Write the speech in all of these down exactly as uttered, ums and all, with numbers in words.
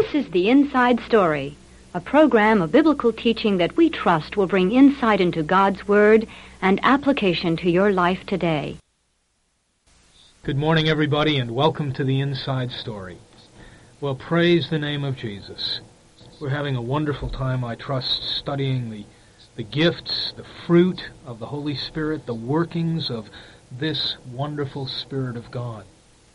This is The Inside Story, a program of biblical teaching that we trust will bring insight into God's Word and application to your life today. Good morning, everybody, and welcome to The Inside Story. Well, praise the name of Jesus. We're having a wonderful time, I trust, studying the, the gifts, the fruit of the Holy Spirit, the workings of this wonderful Spirit of God.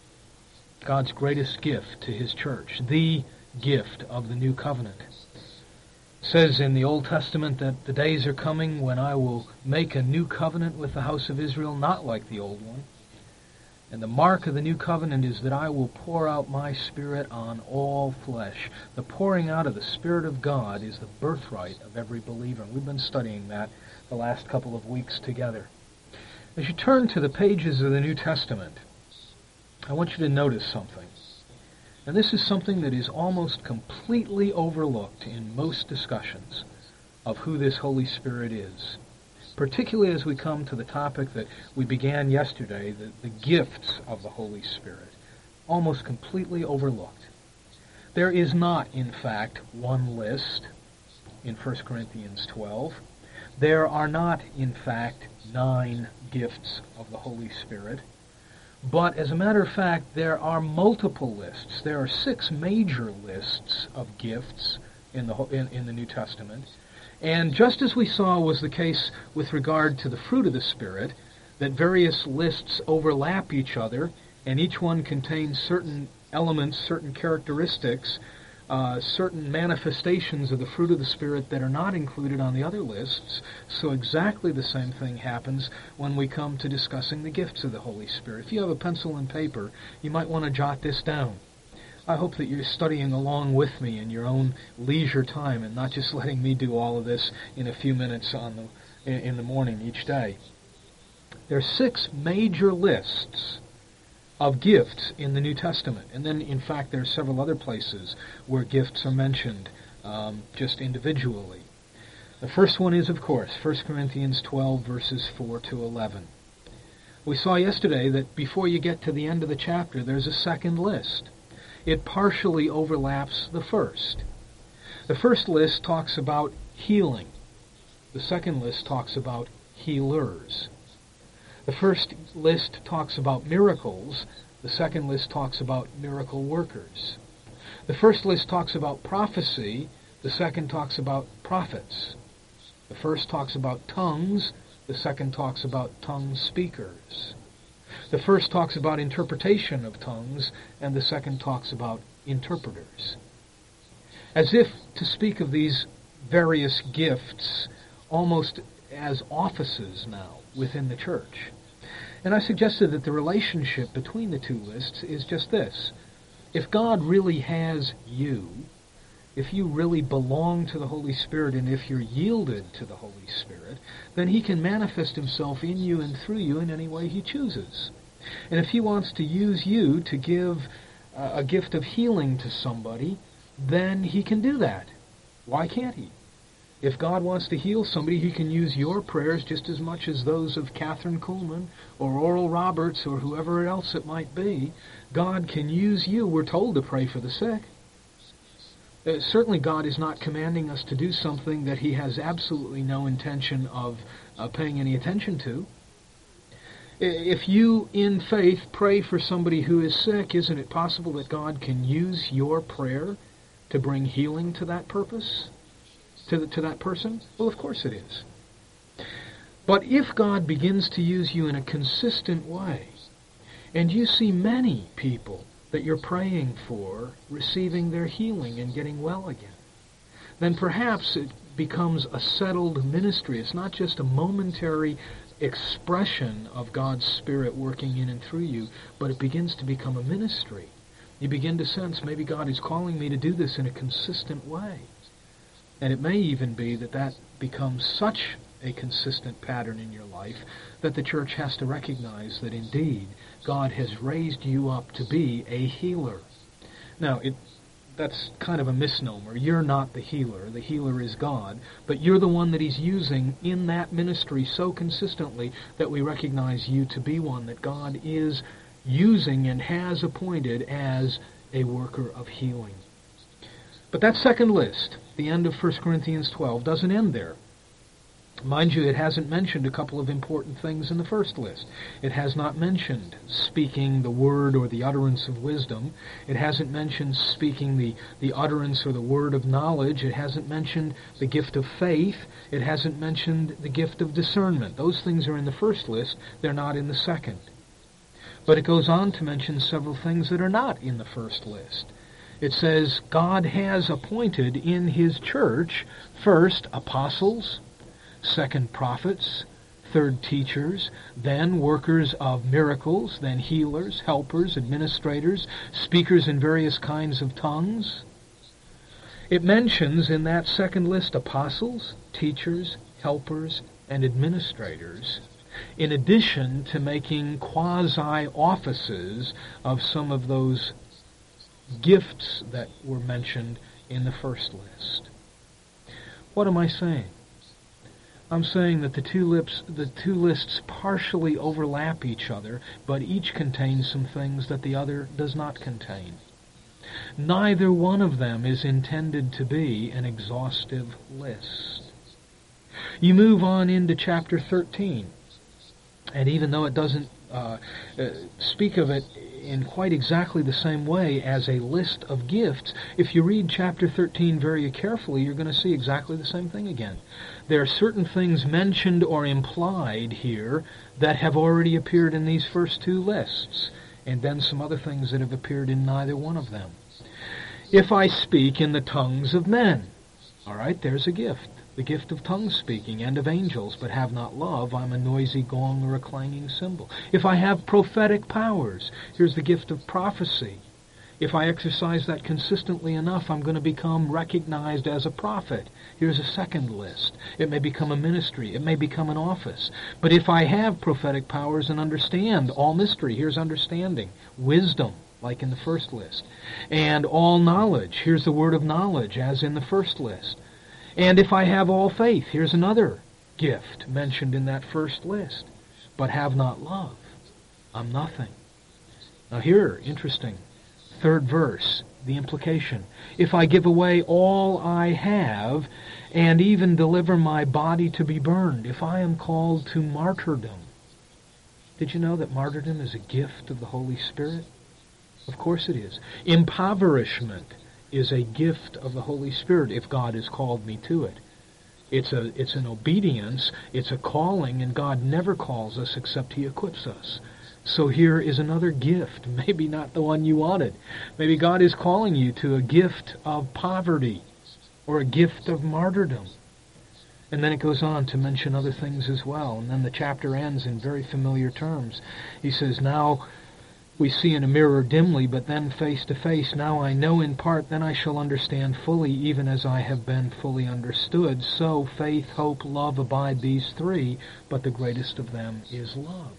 God's greatest gift to His church, the gift of the new covenant. It says in the Old Testament that the days are coming when I will make a new covenant with the house of Israel, not like the old one. And the mark of the new covenant is that I will pour out my Spirit on all flesh. The pouring out of the Spirit of God is the birthright of every believer. We've been studying that the last couple of weeks together. As you turn to the pages of the New Testament, I want you to notice something. And this is something that is almost completely overlooked in most discussions of who this Holy Spirit is, particularly as we come to the topic that we began yesterday, the, the gifts of the Holy Spirit, almost completely overlooked. There is not, in fact, one list in First Corinthians twelve. There are not, in fact, nine gifts of the Holy Spirit. But as a matter of fact, there are multiple lists. There are six major lists of gifts in the in, in the New Testament. And just as we saw was the case with regard to the fruit of the Spirit, that various lists overlap each other, and each one contains certain elements, certain characteristics, uh, certain manifestations of the fruit of the Spirit that are not included on the other lists. So exactly the same thing happens when we come to discussing the gifts of the Holy Spirit. If you have a pencil and paper, you might want to jot this down. I hope that you're studying along with me in your own leisure time and not just letting me do all of this in a few minutes on the, in the morning each day. There are six major lists of gifts in the New Testament. And then, in fact, there are several other places where gifts are mentioned um, just individually. The first one is, of course, First Corinthians twelve, verses four to eleven. We saw yesterday that before you get to the end of the chapter, there's a second list. It partially overlaps the first. The first list talks about healing. The second list talks about healers. The first list talks about miracles. The second list talks about miracle workers. The first list talks about prophecy. The second talks about prophets. The first talks about tongues. The second talks about tongue speakers. The first talks about interpretation of tongues, and the second talks about interpreters. As if to speak of these various gifts almost as offices now within the church. And I suggested that the relationship between the two lists is just this. If God really has you, if you really belong to the Holy Spirit, and if you're yielded to the Holy Spirit, then He can manifest Himself in you and through you in any way He chooses. And if He wants to use you to give uh, a gift of healing to somebody, then He can do that. Why can't He? If God wants to heal somebody, He can use your prayers just as much as those of Catherine Kuhlman or Oral Roberts or whoever else it might be. God can use you. We're told to pray for the sick. Uh, certainly God is not commanding us to do something that He has absolutely no intention of uh, paying any attention to. If you, in faith, pray for somebody who is sick, isn't it possible that God can use your prayer to bring healing to that purpose? To, the, to that person? Well, of course it is. But if God begins to use you in a consistent way, and you see many people that you're praying for receiving their healing and getting well again, then perhaps it becomes a settled ministry. It's not just a momentary expression of God's Spirit working in and through you, but it begins to become a ministry. You begin to sense, maybe God is calling me to do this in a consistent way. And it may even be that that becomes such a consistent pattern in your life that the church has to recognize that indeed God has raised you up to be a healer. Now, it, that's kind of a misnomer. You're not the healer. The healer is God. But you're the one that He's using in that ministry so consistently that we recognize you to be one that God is using and has appointed as a worker of healing. But that second list, the end of First Corinthians twelve, doesn't end there. Mind you, it hasn't mentioned a couple of important things in the first list. It has not mentioned speaking the word or the utterance of wisdom. It hasn't mentioned speaking the, the utterance or the word of knowledge. It hasn't mentioned the gift of faith. It hasn't mentioned the gift of discernment. Those things are in the first list. They're not in the second. But it goes on to mention several things that are not in the first list. It says God has appointed in His church, first, apostles, second, prophets, third, teachers, then workers of miracles, then healers, helpers, administrators, speakers in various kinds of tongues. It mentions in that second list apostles, teachers, helpers, and administrators, in addition to making quasi-offices of some of those gifts that were mentioned in the first list. What am I saying? I'm saying that the two lips, the two lists partially overlap each other, but each contains some things that the other does not contain. Neither one of them is intended to be an exhaustive list. You move on into chapter thirteen, and even though it doesn't uh, uh, speak of it in quite exactly the same way as a list of gifts, if you read chapter thirteen very carefully, you're going to see exactly the same thing again. There are certain things mentioned or implied here that have already appeared in these first two lists, and then some other things that have appeared in neither one of them. If I speak in the tongues of men, all right, there's a gift. The gift of tongue speaking and of angels, but have not love, I'm a noisy gong or a clanging cymbal. If I have prophetic powers, here's the gift of prophecy. If I exercise that consistently enough, I'm going to become recognized as a prophet. Here's a second list. It may become a ministry. It may become an office. But if I have prophetic powers and understand all mystery, here's understanding. Wisdom, like in the first list. And all knowledge, here's the word of knowledge, as in the first list. And if I have all faith, here's another gift mentioned in that first list. But have not love, I'm nothing. Now here, interesting, third verse, the implication. If I give away all I have, and even deliver my body to be burned, if I am called to martyrdom. Did you know that martyrdom is a gift of the Holy Spirit? Of course it is. Impoverishment is a gift of the Holy Spirit if God has called me to it. It's a it's an obedience, it's a calling, and God never calls us except He equips us. So here is another gift, maybe not the one you wanted. Maybe God is calling you to a gift of poverty or a gift of martyrdom. And then it goes on to mention other things as well. And then the chapter ends in very familiar terms. He says, now we see in a mirror dimly, but then face to face. Now I know in part, then I shall understand fully, even as I have been fully understood. So faith, hope, love abide, these three, but the greatest of them is love.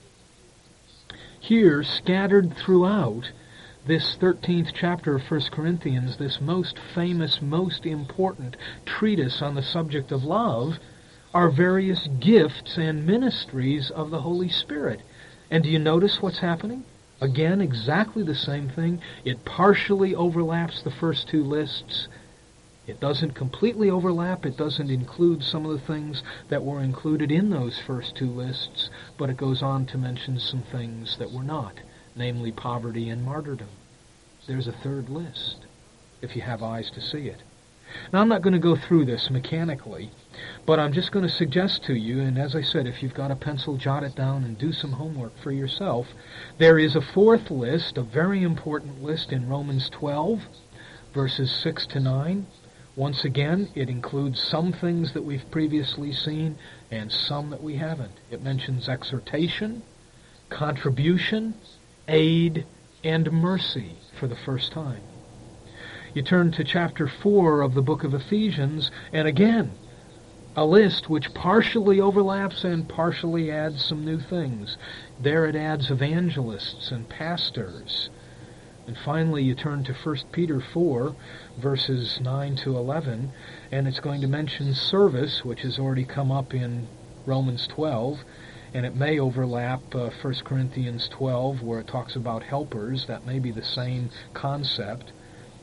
Here, scattered throughout this thirteenth chapter of First Corinthians, this most famous, most important treatise on the subject of love, are various gifts and ministries of the Holy Spirit. And do you notice what's happening? Again, exactly the same thing. It partially overlaps the first two lists. It doesn't completely overlap. It doesn't include some of the things that were included in those first two lists, but it goes on to mention some things that were not, namely poverty and martyrdom. There's a third list, if you have eyes to see it. Now, I'm not going to go through this mechanically, but I'm just going to suggest to you, and as I said, if you've got a pencil, jot it down and do some homework for yourself. There is a fourth list, a very important list in Romans twelve, verses six to nine. Once again, it includes some things that we've previously seen and some that we haven't. It mentions exhortation, contribution, aid, and mercy for the first time. You turn to chapter four of the book of Ephesians, and again, a list which partially overlaps and partially adds some new things. There it adds evangelists and pastors. And finally, you turn to First Peter four, verses nine to eleven, and it's going to mention service, which has already come up in Romans twelve, and it may overlap uh, First Corinthians twelve, where it talks about helpers. That may be the same concept.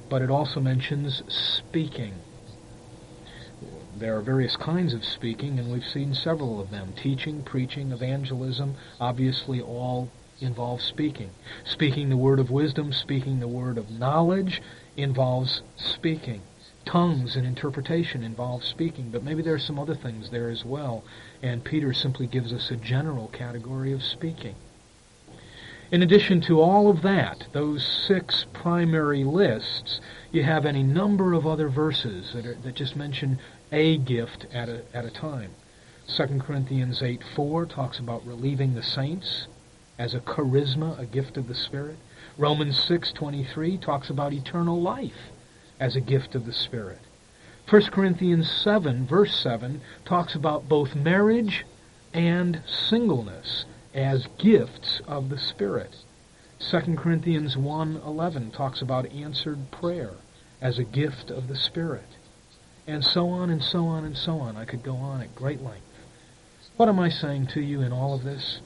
but it also mentions speaking. There are various kinds of speaking, and we've seen several of them. Teaching, preaching, evangelism, obviously all involve speaking. Speaking the word of wisdom, speaking the word of knowledge involves speaking. Tongues and interpretation involve speaking, but maybe there are some other things there as well, and Peter simply gives us a general category of speaking. In addition to all of that, those six primary lists, you have any number of other verses that, are, that just mention a gift at a, at a time. Second Corinthians eight four talks about relieving the saints as a charisma, a gift of the Spirit. Romans six twenty-three talks about eternal life as a gift of the Spirit. First Corinthians seven, verse seven, talks about both marriage and singleness as gifts of the Spirit. Second Corinthians one eleven talks about answered prayer as a gift of the Spirit. And so on and so on and so on. I could go on at great length. What am I saying to you in all of this?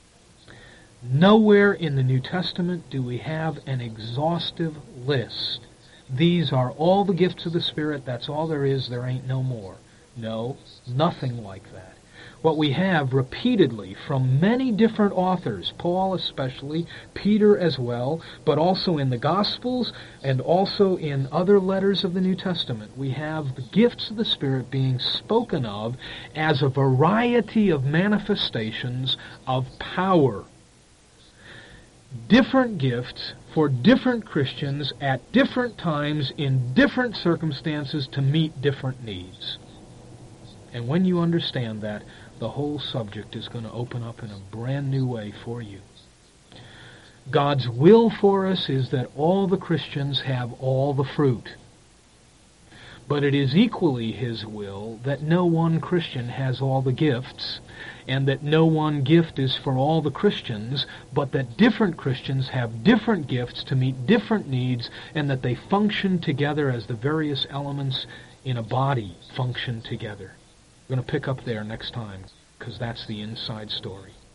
Nowhere in the New Testament do we have an exhaustive list. These are all the gifts of the Spirit. That's all there is. There ain't no more. No, nothing like that. What we have repeatedly from many different authors, Paul especially, Peter as well, but also in the Gospels and also in other letters of the New Testament, we have the gifts of the Spirit being spoken of as a variety of manifestations of power. Different gifts for different Christians at different times in different circumstances to meet different needs. And when you understand that, the whole subject is going to open up in a brand new way for you. God's will for us is that all the Christians have all the fruit. But it is equally His will that no one Christian has all the gifts, and that no one gift is for all the Christians, but that different Christians have different gifts to meet different needs, and that they function together as the various elements in a body function together. We're going to pick up there next time, because that's the inside story.